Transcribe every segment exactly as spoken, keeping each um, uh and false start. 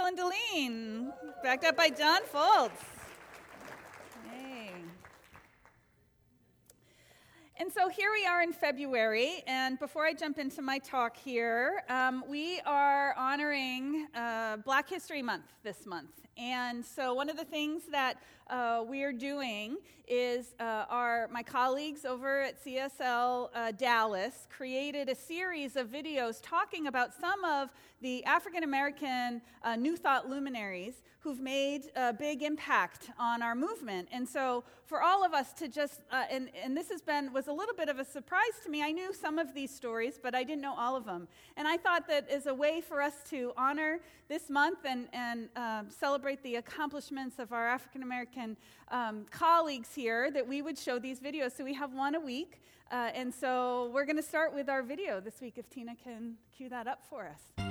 and Deline, backed up by John Foltz. Hey. And so here we are in February, and before I jump into my talk here, um, we are honoring uh, Black History Month this month. And so one of the things that uh, we're doing is uh, our my colleagues over at C S L uh, Dallas created a series of videos talking about some of the African American uh, New Thought luminaries who've made a big impact on our movement. And so for all of us to just, uh, and, and this has been, was a little bit of a surprise to me. I knew some of these stories, but I didn't know all of them. And I thought that as a way for us to honor this month and, and uh, celebrate the accomplishments of our African American um, colleagues here, that we would show these videos. So we have one a week. Uh, and so we're going to start with our video this week, if Tina can cue that up for us.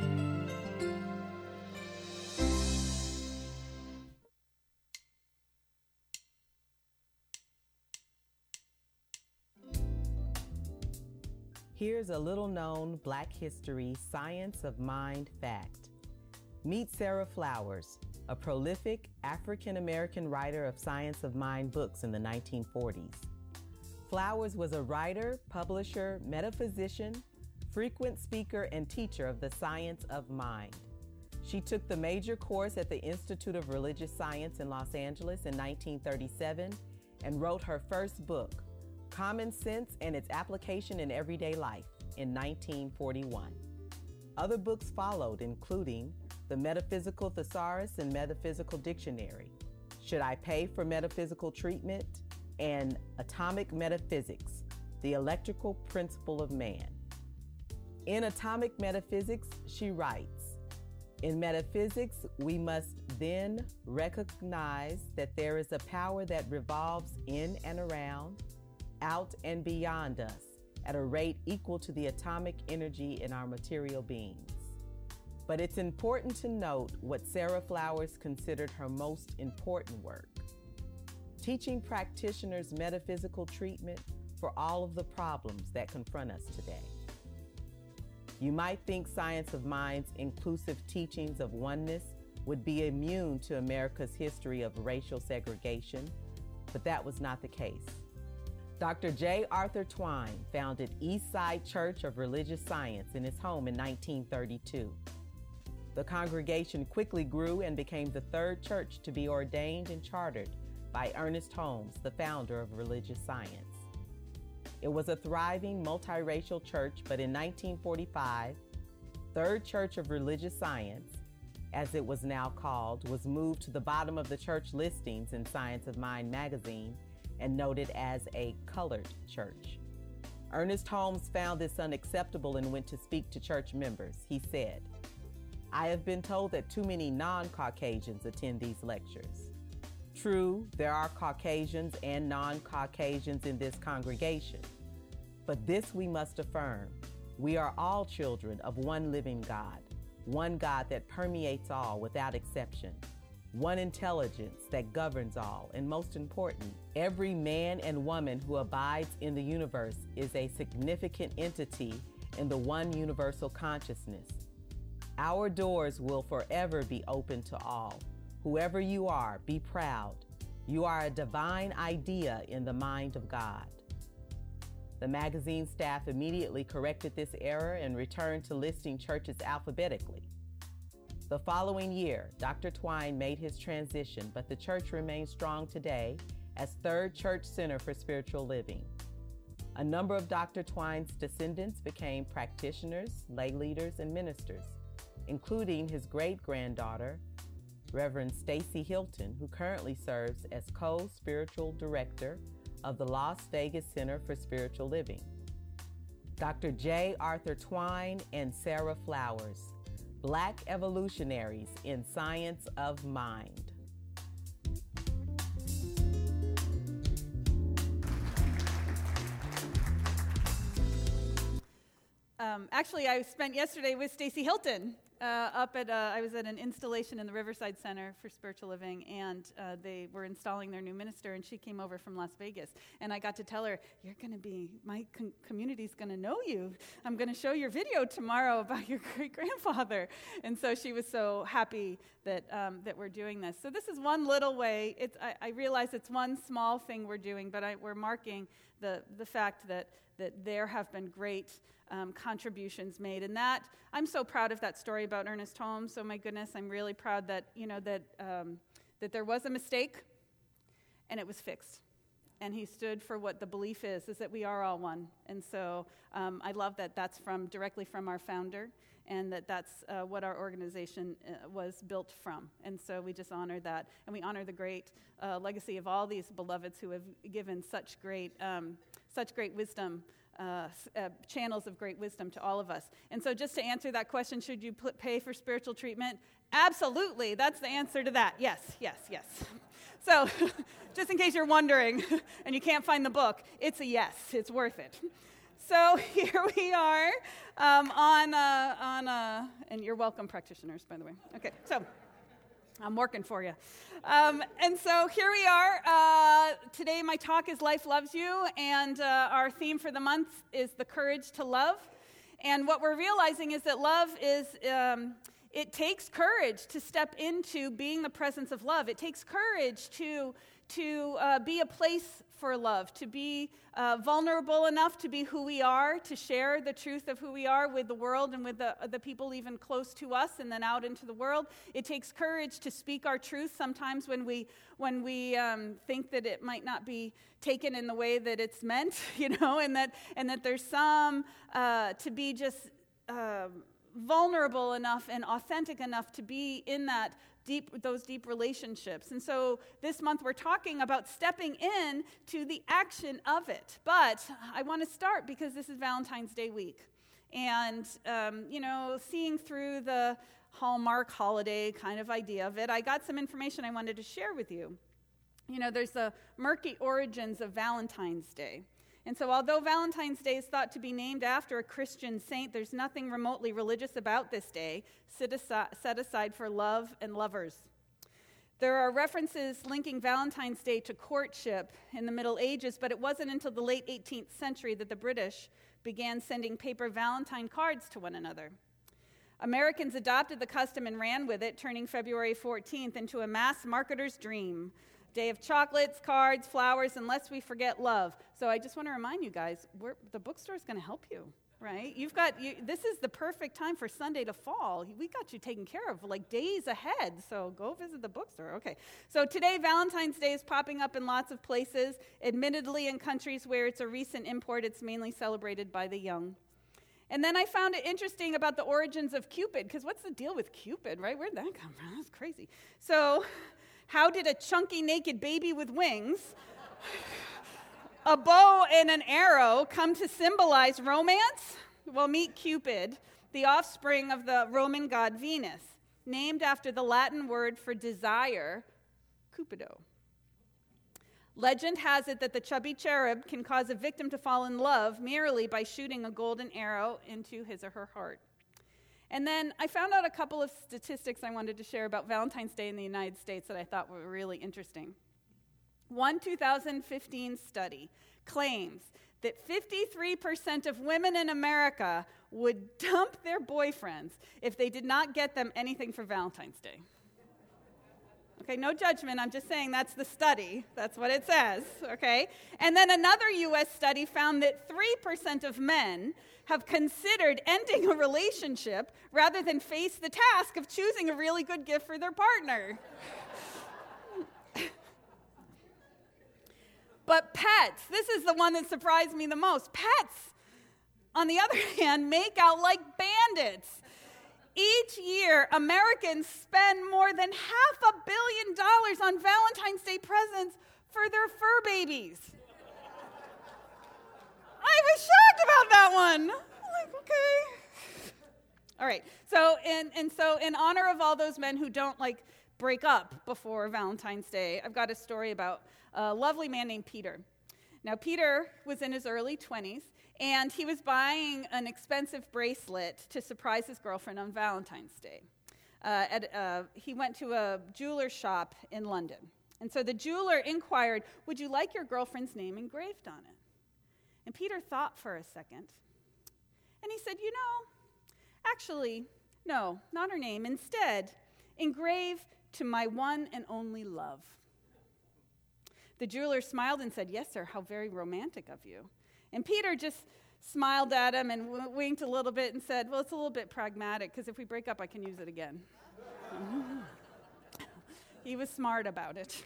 Here's a little-known Black history science of mind fact. Meet Sarah Flowers, a prolific African-American writer of science of mind books in the nineteen forties. Flowers was a writer, publisher, metaphysician, frequent speaker, and teacher of the science of mind. She took the major course at the Institute of Religious Science in Los Angeles in nineteen thirty-seven and wrote her first book, Common Sense and Its Application in Everyday Life, in nineteen forty-one. Other books followed, including The Metaphysical Thesaurus and Metaphysical Dictionary, Should I Pay for Metaphysical Treatment, and Atomic Metaphysics, The Electrical Principle of Man. In Atomic Metaphysics, she writes, "In metaphysics, we must then recognize that there is a power that revolves in and around, out and beyond us at a rate equal to the atomic energy in our material beings." But it's important to note what Sarah Flowers considered her most important work: teaching practitioners metaphysical treatment for all of the problems that confront us today. You might think Science of Mind's inclusive teachings of oneness would be immune to America's history of racial segregation, but that was not the case. Doctor J. Arthur Twine founded Eastside Church of Religious Science in his home in nineteen thirty-two. The congregation quickly grew and became the third church to be ordained and chartered by Ernest Holmes, the founder of religious science. It was a thriving multiracial church, but in nineteen forty-five, Third Church of Religious Science, as it was now called, was moved to the bottom of the church listings in Science of Mind magazine and noted as a colored church. Ernest Holmes found this unacceptable and went to speak to church members. He said, "I have been told that too many non-Caucasians attend these lectures. True, there are Caucasians and non-Caucasians in this congregation, but this we must affirm. We are all children of one living God, one God that permeates all without exception, one intelligence that governs all, and most important, every man and woman who abides in the universe is a significant entity in the one universal consciousness. Our doors will forever be open to all. Whoever you are, be proud. You are a divine idea in the mind of God." The magazine staff immediately corrected this error and returned to listing churches alphabetically. The following year, Doctor Twine made his transition, but the church remains strong today as Third Church Center for Spiritual Living. A number of Doctor Twine's descendants became practitioners, lay leaders, and ministers, including his great-granddaughter, Reverend Stacy Hilton, who currently serves as co-spiritual director of the Las Vegas Center for Spiritual Living. Doctor J. Arthur Twine and Sarah Flowers, Black evolutionaries in Science of Mind. Um, actually, I spent yesterday with Stacy Hilton, uh, up at, uh, I was at an installation in the Riverside Center for Spiritual Living, and uh, they were installing their new minister, and she came over from Las Vegas. And I got to tell her, you're going to be, my com- community's going to know you. I'm going to show your video tomorrow about your great-grandfather. And so she was so happy that um, that we're doing this. So this is one little way. It's, I, I realize it's one small thing we're doing, but I, we're marking the, the fact that, that there have been great Um, contributions made, and that I'm so proud of that story about Ernest Holmes. So my goodness, I'm really proud that you know that um, that there was a mistake, and it was fixed, and he stood for what the belief is: is that we are all one. And so um, I love that that's from directly from our founder, and that that's uh, what our organization uh, was built from. And so we just honor that, and we honor the great uh, legacy of all these beloveds who have given such great um, such great wisdom. Uh, uh, channels of great wisdom to all of us. And so just to answer that question, should you pl- pay for spiritual treatment? Absolutely. That's the answer to that. Yes, yes, yes. So just in case you're wondering and you can't find the book, it's a yes. It's worth it. So here we are um, on, uh, on uh, and you're welcome, practitioners, by the way. Okay, so I'm working for you. Um, and so here we are. Uh, today my talk is Life Loves You, and uh, our theme for the month is the courage to love. And what we're realizing is that love is, um, it takes courage to step into being the presence of love. It takes courage to, to uh, be a place for love, to be uh, vulnerable enough to be who we are, to share the truth of who we are with the world and with the, the people even close to us and then out into the world. It takes courage to speak our truth sometimes when we when we um, think that it might not be taken in the way that it's meant, you know, and that and that there's some uh, to be just uh, vulnerable enough and authentic enough to be in that deep, those deep relationships. And so this month we're talking about stepping in to the action of it. But I want to start because this is Valentine's Day week. And, um, you know, seeing through the Hallmark holiday kind of idea of it, I got some information I wanted to share with you. You know, there's the murky origins of Valentine's Day. And so although Valentine's Day is thought to be named after a Christian saint, there's nothing remotely religious about this day set aside, set aside for love and lovers. There are references linking Valentine's Day to courtship in the Middle Ages, but it wasn't until the late eighteenth century that the British began sending paper Valentine cards to one another. Americans adopted the custom and ran with it, turning February fourteenth into a mass marketer's dream. Day of chocolates, cards, flowers, and lest we forget love. So I just want to remind you guys, we're, the bookstore is going to help you, right? You've got, you, this is the perfect time for Sunday to fall. We got you taken care of like days ahead, so go visit the bookstore. Okay, so today Valentine's Day is popping up in lots of places. Admittedly, in countries where it's a recent import, it's mainly celebrated by the young. And then I found it interesting about the origins of Cupid, because what's the deal with Cupid, right? Where'd that come from? That's crazy. So how did a chunky naked baby with wings, a bow and an arrow come to symbolize romance? Well, meet Cupid, the offspring of the Roman god Venus, named after the Latin word for desire, cupido. Legend has it that the chubby cherub can cause a victim to fall in love merely by shooting a golden arrow into his or her heart. And then I found out a couple of statistics I wanted to share about Valentine's Day in the United States that I thought were really interesting. One two thousand fifteen study claims that fifty-three percent of women in America would dump their boyfriends if they did not get them anything for Valentine's Day. Okay, no judgment, I'm just saying that's the study. That's what it says, okay? And then another U S study found that three percent of men have considered ending a relationship rather than face the task of choosing a really good gift for their partner. But pets, this is the one that surprised me the most. Pets, on the other hand, make out like bandits. Each year, Americans spend more than half a billion dollars on Valentine's Day presents for their fur babies. I was shocked about that one. I'm like, okay. All right, so and, and so in honor of all those men who don't like break up before Valentine's Day, I've got a story about a lovely man named Peter. Now, Peter was in his early twenties, and he was buying an expensive bracelet to surprise his girlfriend on Valentine's Day. Uh, at, uh, he went to a jeweler's shop in London. And so the jeweler inquired, would you like your girlfriend's name engraved on it? And Peter thought for a second. And he said, you know, actually, no, not her name. Instead, engrave to my one and only love. The jeweler smiled and said, yes, sir, how very romantic of you. And Peter just smiled at him and w- winked a little bit and said, well, it's a little bit pragmatic, because if we break up, I can use it again. He was smart about it.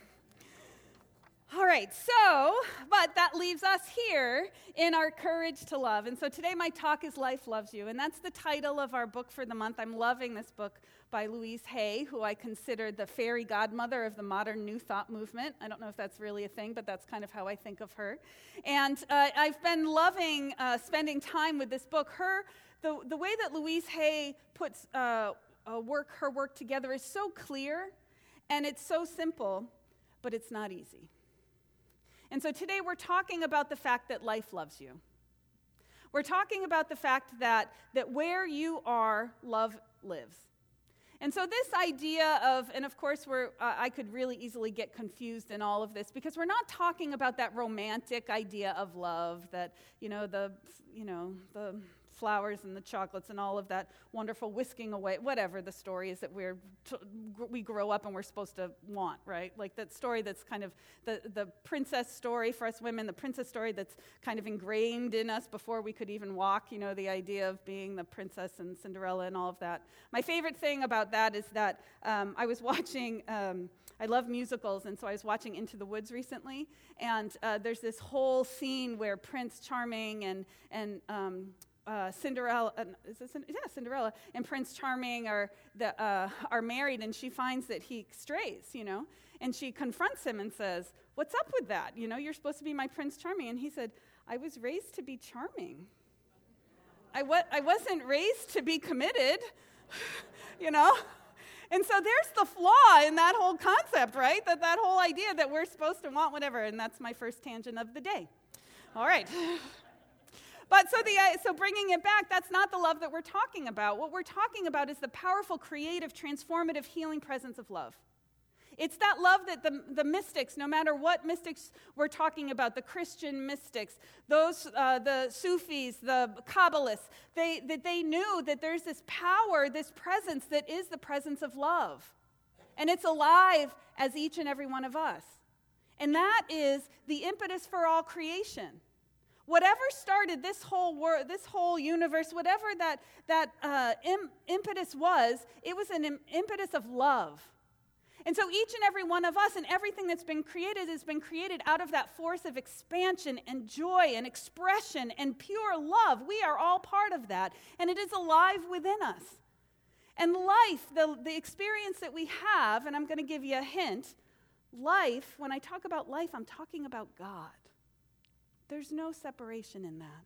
All right, so, but that leaves us here in our courage to love. And so today my talk is Life Loves You, and that's the title of our book for the month. I'm loving this book by Louise Hay, who I consider the fairy godmother of the modern New Thought movement. I don't know if that's really a thing, but that's kind of how I think of her. And uh, I've been loving uh, spending time with this book. Her, the, the way that Louise Hay puts uh, uh, work her work together is so clear, and it's so simple, but it's not easy. And so today we're talking about the fact that life loves you. We're talking about the fact that, that where you are, love lives. And so this idea of, and of course we're, uh, I could really easily get confused in all of this, because we're not talking about that romantic idea of love, that, you know, the, you know, the flowers and the chocolates and all of that wonderful whisking away, whatever the story is that we're t- we grow up and we're supposed to want, right? Like that story that's kind of the, the princess story for us women, the princess story that's kind of ingrained in us before we could even walk, you know, the idea of being the princess and Cinderella and all of that. My favorite thing about that is that um, I was watching, um, I love musicals, and so I was watching Into the Woods recently, and uh, there's this whole scene where Prince Charming and, and um, Uh, Cinderella, uh, is this, yeah, Cinderella and Prince Charming are the, uh, are married, and she finds that he strays, you know, and she confronts him and says, "What's up with that? You know, you're supposed to be my Prince Charming." And he said, "I was raised to be charming. I wa- I wasn't raised to be committed," you know. And so there's the flaw in that whole concept, right? That that whole idea that we're supposed to want whatever, and that's my first tangent of the day. All right. But so the uh, so bringing it back, that's not the love that we're talking about. What we're talking about is the powerful, creative, transformative, healing presence of love. It's that love that the, the mystics, no matter what mystics we're talking about, the Christian mystics, those uh, the Sufis, the Kabbalists, they that they knew that there's this power, this presence that is the presence of love. And it's alive as each and every one of us. And that is the impetus for all creation. Whatever started this whole world, this whole universe, whatever that, that uh, im- impetus was, it was an im- impetus of love. And so each and every one of us and everything that's been created has been created out of that force of expansion and joy and expression and pure love. We are all part of that, and it is alive within us. And life, the, the experience that we have, and I'm going to give you a hint, life, when I talk about life, I'm talking about God. There's no separation in that.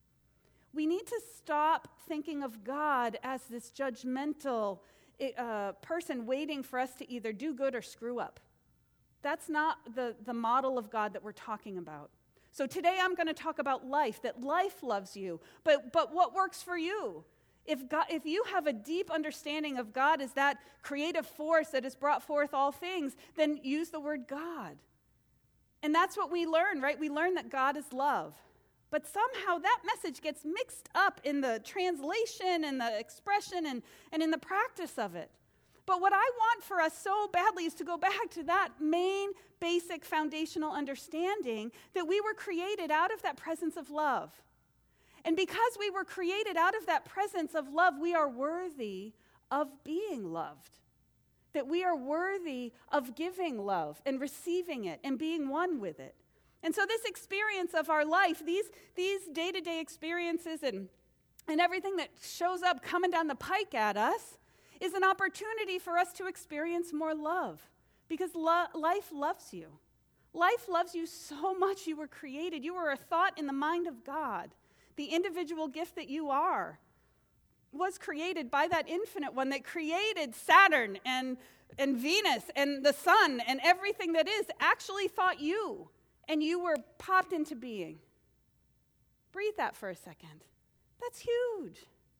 We need to stop thinking of God as this judgmental uh, person waiting for us to either do good or screw up. That's not the, the model of God that we're talking about. So today I'm going to talk about life, that life loves you, but, but what works for you? If God, if you have a deep understanding of God as that creative force that has brought forth all things, then use the word God. And that's what we learn, right? We learn that God is love. But somehow that message gets mixed up in the translation and the expression and, and in the practice of it. But what I want for us so badly is to go back to that main, basic, foundational understanding that we were created out of that presence of love. And because we were created out of that presence of love, we are worthy of being loved. That we are worthy of giving love and receiving it and being one with it. And so this experience of our life, these, these day-to-day experiences and, and everything that shows up coming down the pike at us is an opportunity for us to experience more love. Because lo- life loves you. Life loves you so much. You were created. You were a thought in the mind of God. The individual gift that you are was created by that infinite one that created Saturn and, and Venus and the sun and everything that is, actually thought you, and you were popped into being. Breathe that for a second. That's huge.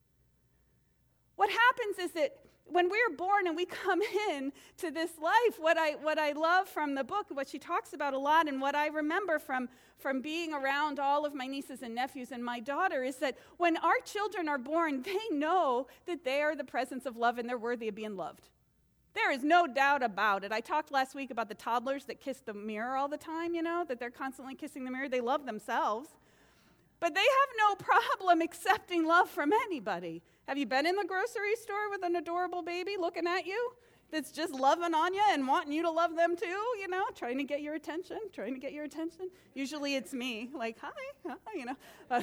What happens is that when we're born and we come in to this life, what I what I love from the book, what she talks about a lot, and what I remember from, from being around all of my nieces and nephews and my daughter is that when our children are born, they know that they are the presence of love and they're worthy of being loved. There is no doubt about it. I talked last week about the toddlers that kiss the mirror all the time, you know, that they're constantly kissing the mirror. They love themselves. But they have no problem accepting love from anybody. Have you been in the grocery store with an adorable baby looking at you that's just loving on you and wanting you to love them too, you know, trying to get your attention, trying to get your attention? Usually it's me, like, hi, hi you know. Uh,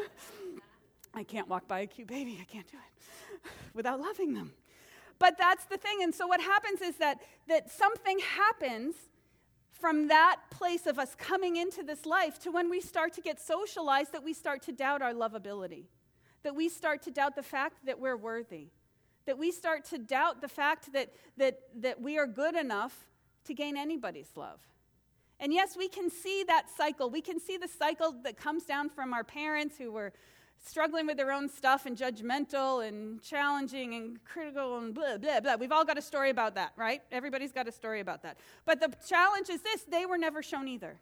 I can't walk by a cute baby. I can't do it without loving them. But that's the thing. And so what happens is that, that something happens from that place of us coming into this life to when we start to get socialized, that we start to doubt our lovability, that we start to doubt the fact that we're worthy, that we start to doubt the fact that, that, that we are good enough to gain anybody's love. And yes, we can see that cycle. We can see the cycle that comes down from our parents who were struggling with their own stuff and judgmental and challenging and critical and blah, blah, blah. We've all got a story about that, right? Everybody's got a story about that. But the challenge is this: they were never shown either.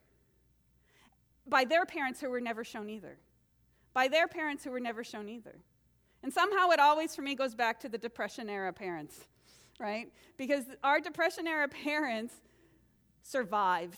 By their parents who were never shown either. By their parents who were never shown either. And somehow it always, for me, goes back to the Depression-era parents, right? Because our Depression-era parents survived.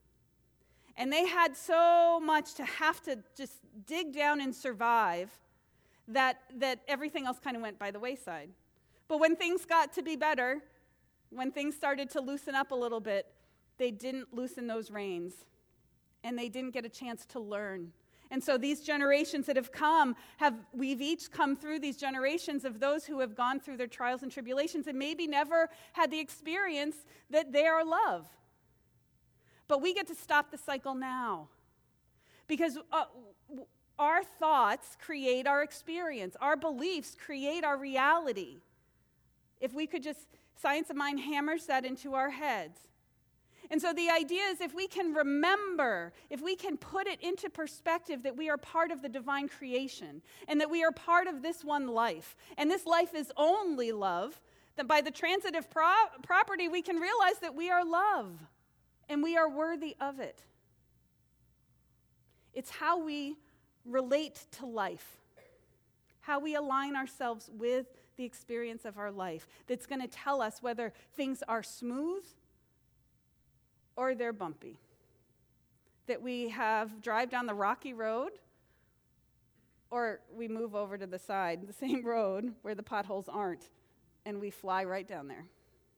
And they had so much to have to just dig down and survive that, that everything else kind of went by the wayside. But when things got to be better, when things started to loosen up a little bit, they didn't loosen those reins. And they didn't get a chance to learn. And so these generations that have come, have we've each come through these generations of those who have gone through their trials and tribulations and maybe never had the experience that they are love. But we get to stop the cycle now. Because uh, our thoughts create our experience. Our beliefs create our reality. If we could just, Science of Mind hammers that into our heads. And so the idea is, if we can remember, if we can put it into perspective that we are part of the divine creation and that we are part of this one life, and this life is only love, that by the transitive pro- property we can realize that we are love and we are worthy of it. It's how we relate to life, how we align ourselves with the experience of our life, that's going to tell us whether things are smooth or they're bumpy. That we have drive down the rocky road, or we move over to the side, the same road where the potholes aren't, and we fly right down there.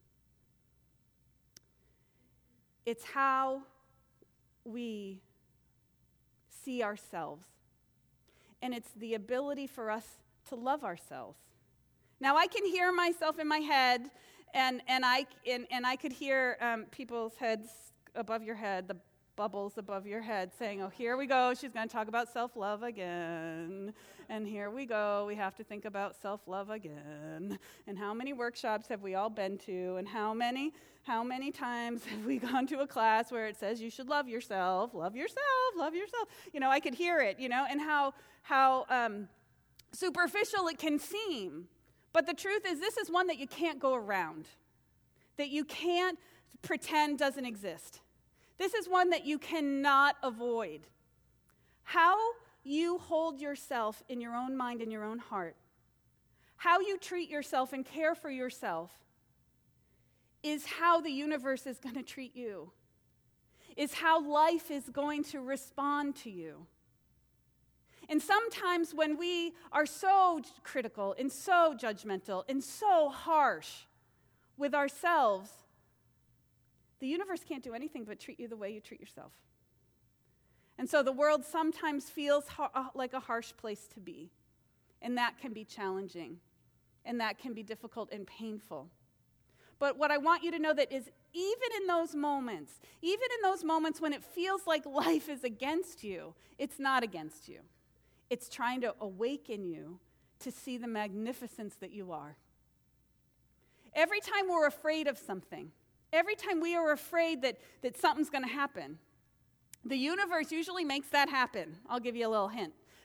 It's how we see ourselves. And it's the ability for us to love ourselves. Now, I can hear myself in my head, and, and, I, and, and I could hear um, people's heads above your head, the bubbles above your head, saying, oh, here we go, she's going to talk about self-love again. And here we go, we have to think about self-love again. And how many workshops have we all been to? And how many, how many times have we gone to a class where it says you should love yourself, love yourself, love yourself? You know, I could hear it, you know, and how, how um, superficial it can seem. But the truth is, this is one that you can't go around, that you can't pretend doesn't exist. This is one that you cannot avoid. How you hold yourself in your own mind and your own heart, how you treat yourself and care for yourself, is how the universe is going to treat you, is how life is going to respond to you. And sometimes when we are so critical and so judgmental and so harsh with ourselves, the universe can't do anything but treat you the way you treat yourself. And so the world sometimes feels ha- like a harsh place to be. And that can be challenging. And that can be difficult and painful. But what I want you to know that is, even in those moments, even in those moments when it feels like life is against you, it's not against you. It's trying to awaken you to see the magnificence that you are. Every time we're afraid of something, every time we are afraid that, that something's going to happen, the universe usually makes that happen. I'll give you a little hint.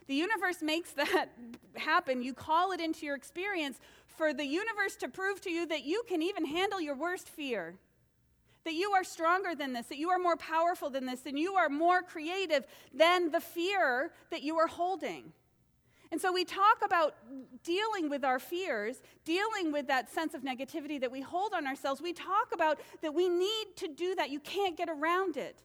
The universe makes that happen. You call it into your experience for the universe to prove to you that you can even handle your worst fear, that you are stronger than this, that you are more powerful than this, and you are more creative than the fear that you are holding. And so we talk about dealing with our fears, dealing with that sense of negativity that we hold on ourselves. We talk about that we need to do that. You can't get around it.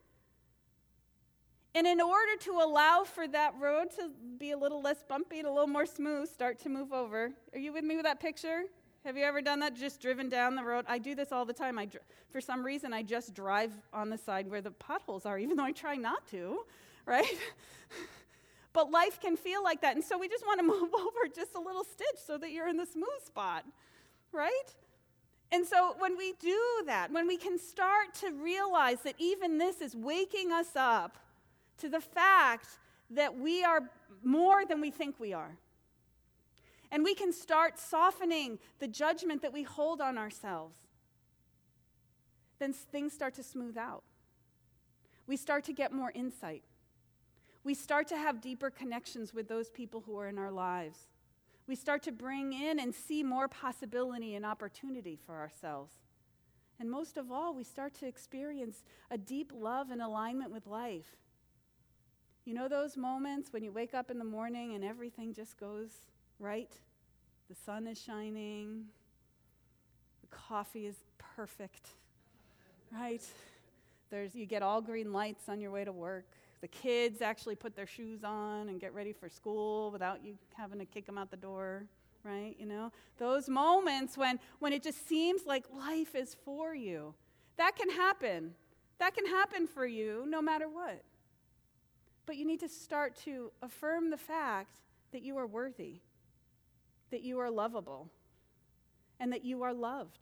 And in order to allow for that road to be a little less bumpy and a little more smooth, start to move over. Are you with me with that picture? Have you ever done that, just driven down the road? I do this all the time. I, for some reason, I just drive on the side where the potholes are, even though I try not to, right? But life can feel like that. And so we just want to move over just a little stitch so that you're in the smooth spot, right? And so when we do that, when we can start to realize that even this is waking us up to the fact that we are more than we think we are. And we can start softening the judgment that we hold on ourselves. Then things start to smooth out. We start to get more insight. We start to have deeper connections with those people who are in our lives. We start to bring in and see more possibility and opportunity for ourselves. And most of all, we start to experience a deep love and alignment with life. You know those moments when you wake up in the morning and everything just goes right? The sun is shining. The coffee is perfect, right? There's you get all green lights on your way to work. The kids actually put their shoes on and get ready for school without you having to kick them out the door, right? You know, those moments when, when it just seems like life is for you. That can happen. That can happen for you no matter what. But you need to start to affirm the fact that you are worthy, that you are lovable, and that you are loved.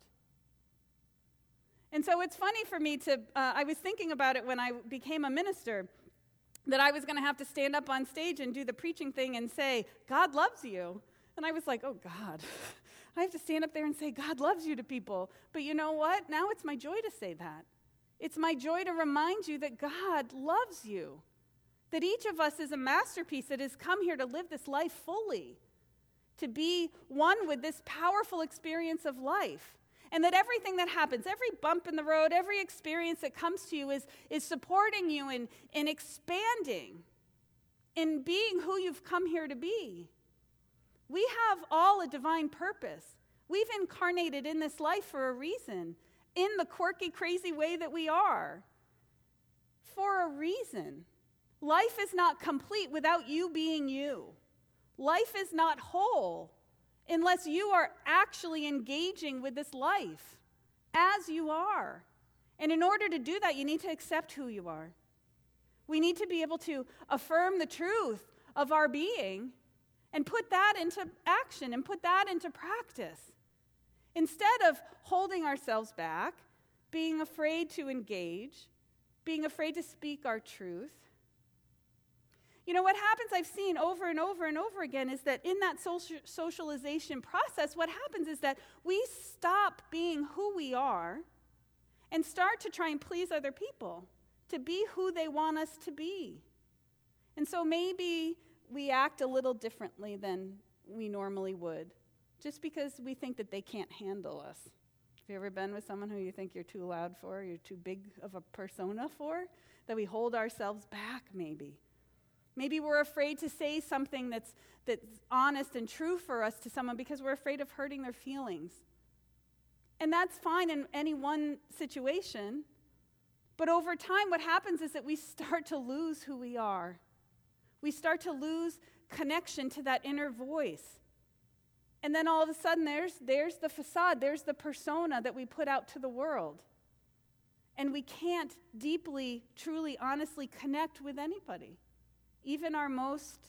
And so it's funny for me to, uh, I was thinking about it when I became a minister, that I was going to have to stand up on stage and do the preaching thing and say, God loves you. And I was like, oh, God, I have to stand up there and say, God loves you to people. But you know what? Now it's my joy to say that. It's my joy to remind you that God loves you. That each of us is a masterpiece that has come here to live this life fully, to be one with this powerful experience of life. And that everything that happens, every bump in the road, every experience that comes to you is, is supporting you in, in expanding, in being who you've come here to be. We have all a divine purpose. We've incarnated in this life for a reason, in the quirky, crazy way that we are, for a reason. Life is not complete without you being you. Life is not whole unless you are actually engaging with this life as you are. And in order to do that, you need to accept who you are. We need to be able to affirm the truth of our being and put that into action and put that into practice. Instead of holding ourselves back, being afraid to engage, being afraid to speak our truth. You know, what happens, I've seen over and over and over again, is that in that social, socialization process, what happens is that we stop being who we are and start to try and please other people, to be who they want us to be. And so maybe we act a little differently than we normally would, just because we think that they can't handle us. Have you ever been with someone who you think you're too loud for, you're too big of a persona for, that we hold ourselves back maybe? Maybe we're afraid to say something that's that's honest and true for us to someone because we're afraid of hurting their feelings. And that's fine in any one situation. But over time, what happens is that we start to lose who we are. We start to lose connection to that inner voice. And then all of a sudden, there's, there's the facade, there's the persona that we put out to the world. And we can't deeply, truly, honestly connect with anybody. Even our most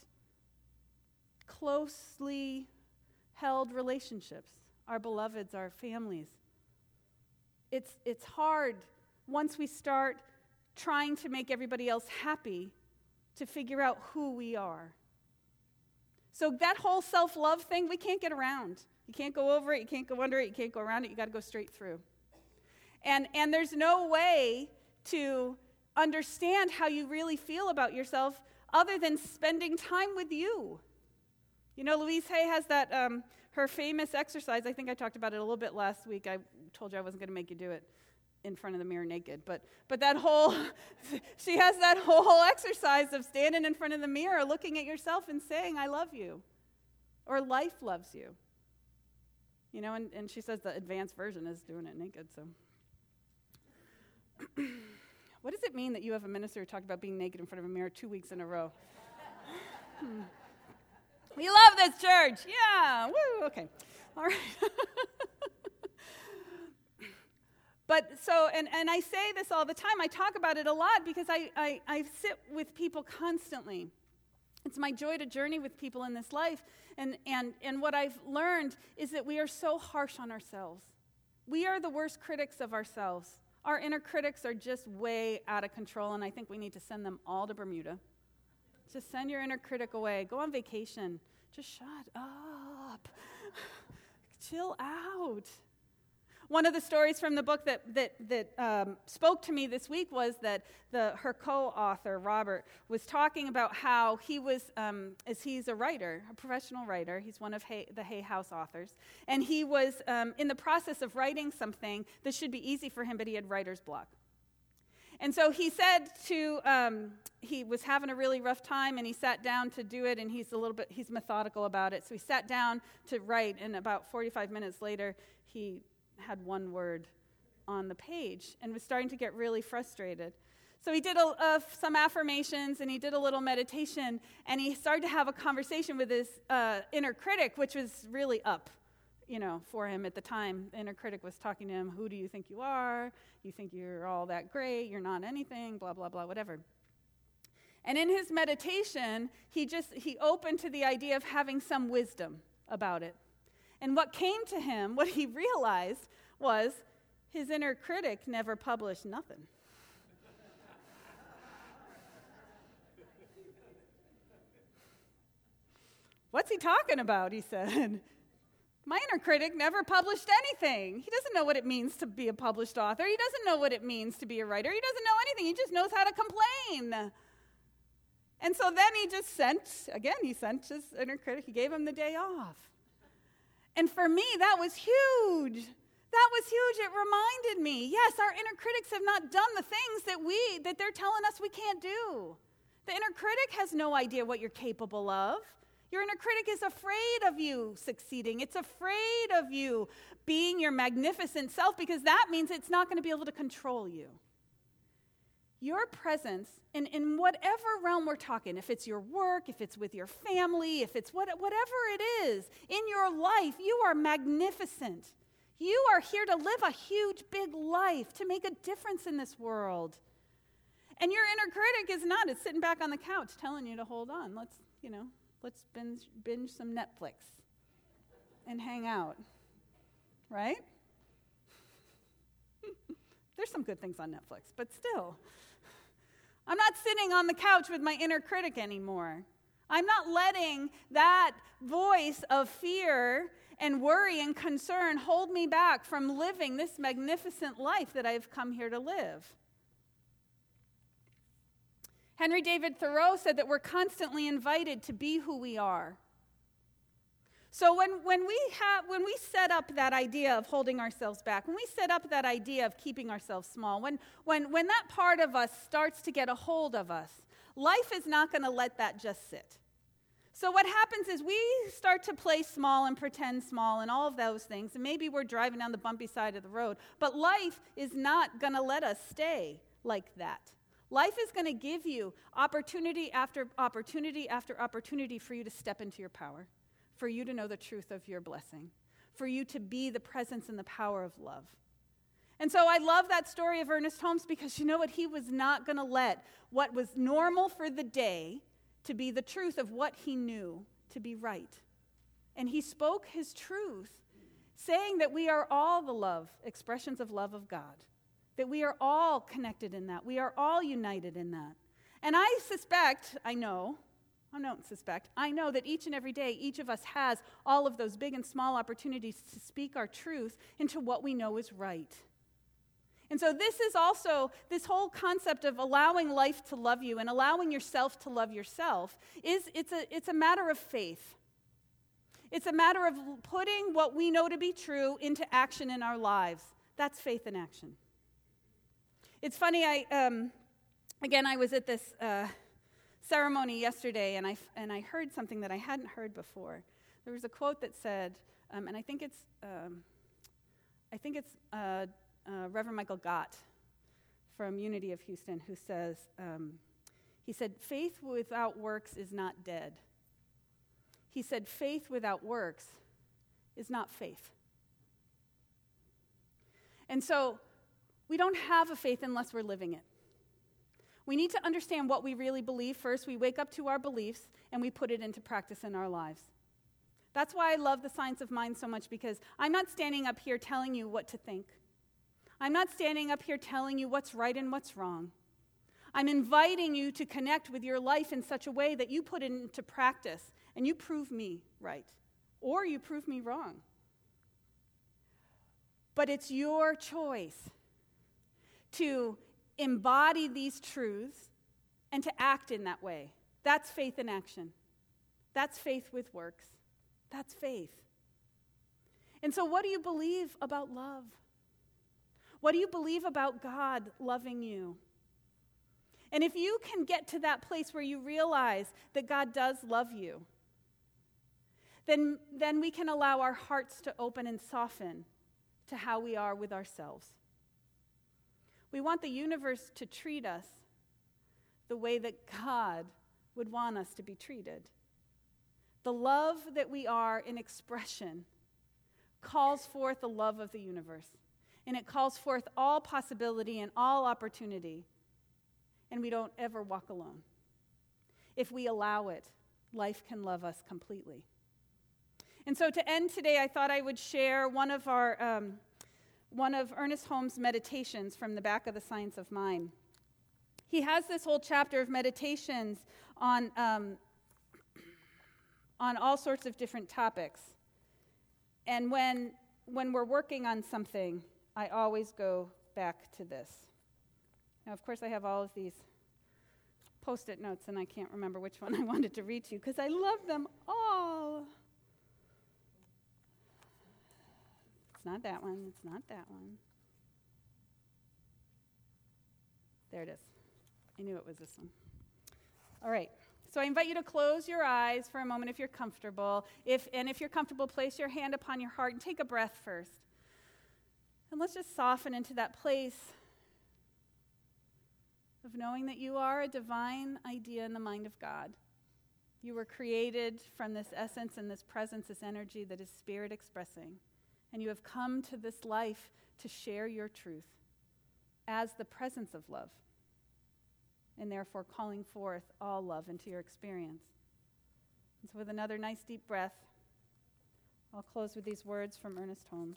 closely held relationships, our beloveds, our families. It's, it's hard once we start trying to make everybody else happy to figure out who we are. So that whole self-love thing, we can't get around. You can't go over it, you can't go under it, you can't go around it, you got to go straight through. And, and there's no way to understand how you really feel about yourself other than spending time with you. You know, Louise Hay has that, um, her famous exercise. I think I talked about it a little bit last week. I told you I wasn't going to make you do it in front of the mirror naked. But but that whole, she has that whole exercise of standing in front of the mirror, looking at yourself and saying, I love you. Or life loves you. You know, and, and she says the advanced version is doing it naked, so. What does it mean that you have a minister who talked about being naked in front of a mirror two weeks in a row? hmm. We love this church. Yeah. Woo. Okay. All right. But so, and, and I say this all the time. I talk about it a lot because I, I, I sit with people constantly. It's my joy to journey with people in this life. And, and, and what I've learned is that we are so harsh on ourselves. We are the worst critics of ourselves. Our inner critics are just way out of control, and I think we need to send them all to Bermuda. Just send your inner critic away. Go on vacation. Just shut up. Chill out. One of the stories from the book that that that um, spoke to me this week was that the her co-author, Robert, was talking about how he was, um, as he's a writer, a professional writer. He's one of Hay, the Hay House authors. And he was um, in the process of writing something that should be easy for him, but he had writer's block. And so he said to, um, he was having a really rough time, and he sat down to do it, and he's a little bit, he's methodical about it. So he sat down to write, and about forty-five minutes later, he had one word on the page and was starting to get really frustrated. So he did a, uh, some affirmations, and he did a little meditation, and he started to have a conversation with his uh, inner critic, which was really up, you know, for him at the time. The inner critic was talking to him, who do you think you are? You think you're all that great, you're not anything, blah, blah, blah, whatever. And in his meditation, he just, he opened to the idea of having some wisdom about it. And what came to him, what he realized, was his inner critic never published nothing. What's he talking about, he said. My inner critic never published anything. He doesn't know what it means to be a published author. He doesn't know what it means to be a writer. He doesn't know anything. He just knows how to complain. And so then he just sent, again, he sent his inner critic, he gave him the day off. And for me, that was huge. That was huge. It reminded me, yes, our inner critics have not done the things that we, that they're telling us we can't do. The inner critic has no idea what you're capable of. Your inner critic is afraid of you succeeding. It's afraid of you being your magnificent self, because that means it's not going to be able to control you. Your presence, in, in whatever realm we're talking, if it's your work, if it's with your family, if it's what, whatever it is, in your life, you are magnificent. You are here to live a huge, big life, to make a difference in this world. And your inner critic is not. It's sitting back on the couch telling you to hold on. Let's, you know, let's binge, binge some Netflix and hang out. Right? There's some good things on Netflix, but still. I'm not sitting on the couch with my inner critic anymore. I'm not letting that voice of fear and worry and concern hold me back from living this magnificent life that I've come here to live. Henry David Thoreau said that we're constantly invited to be who we are. So when, when we have when we set up that idea of holding ourselves back, when we set up that idea of keeping ourselves small, when when when that part of us starts to get a hold of us, life is not going to let that just sit. So what happens is we start to play small and pretend small and all of those things, and maybe we're driving down the bumpy side of the road, but life is not going to let us stay like that. Life is going to give you opportunity after opportunity after opportunity for you to step into your power, for you to know the truth of your blessing, for you to be the presence and the power of love. And so I love that story of Ernest Holmes, because you know what? He was not going to let what was normal for the day to be the truth of what he knew to be right. And he spoke his truth, saying that we are all the love, expressions of love of God, that we are all connected in that. We are all united in that. And I suspect, I know, I don't suspect, I know that each and every day, each of us has all of those big and small opportunities to speak our truth into what we know is right. And so this is also, this whole concept of allowing life to love you and allowing yourself to love yourself, is it's a, it's a matter of faith. It's a matter of putting what we know to be true into action in our lives. That's faith in action. It's funny, I um, again, I was at this uh, ceremony yesterday, and I, and I heard something that I hadn't heard before. There was a quote that said, um, and I think it's, um, I think it's uh, uh, Reverend Michael Gott from Unity of Houston, who says, um, he said, faith without works is not dead. He said, faith without works is not faith. And so we don't have a faith unless we're living it. We need to understand what we really believe first. We wake up to our beliefs and we put it into practice in our lives. That's why I love the science of mind so much, because I'm not standing up here telling you what to think. I'm not standing up here telling you what's right and what's wrong. I'm inviting you to connect with your life in such a way that you put it into practice and you prove me right, or you prove me wrong. But it's your choice to embody these truths and to act in that way. That's faith in action. That's faith with works. That's faith. And so what do you believe about love? What do you believe about God loving you? And if you can get to that place where you realize that God does love you, then, then we can allow our hearts to open and soften to how we are with ourselves. We want the universe to treat us the way that God would want us to be treated. The love that we are in expression calls forth the love of the universe, and it calls forth all possibility and all opportunity, and we don't ever walk alone. If we allow it, life can love us completely. And so to end today, I thought I would share one of our um, one of Ernest Holmes' meditations from the back of the Science of Mind. He has this whole chapter of meditations on um, on all sorts of different topics. And when when we're working on something, I always go back to this. Now, of course, I have all of these Post-it notes, and I can't remember which one I wanted to read to you because I love them all. It's not that one. It's not that one. There it is. I knew it was this one. All right. So I invite you to close your eyes for a moment if you're comfortable. If and if you're comfortable, place your hand upon your heart and take a breath first. And let's just soften into that place of knowing that you are a divine idea in the mind of God. You were created from this essence and this presence, this energy that is spirit expressing. And you have come to this life to share your truth as the presence of love, and therefore calling forth all love into your experience. And so with another nice deep breath, I'll close with these words from Ernest Holmes.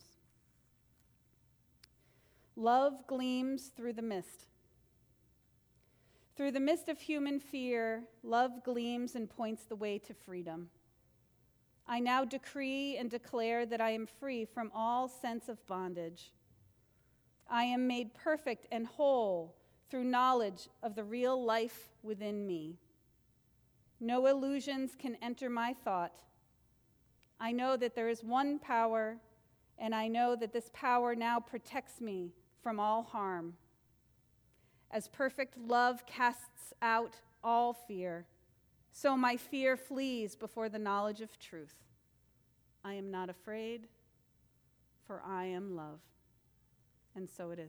Love gleams through the mist. Through the mist of human fear, love gleams and points the way to freedom. I now decree and declare that I am free from all sense of bondage. I am made perfect and whole through knowledge of the real life within me. No illusions can enter my thought. I know that there is one power, and I know that this power now protects me from all harm. As perfect love casts out all fear, so my fear flees before the knowledge of truth. I am not afraid, for I am love. And so it is.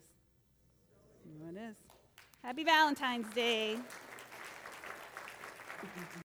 So it is. Happy Valentine's Day.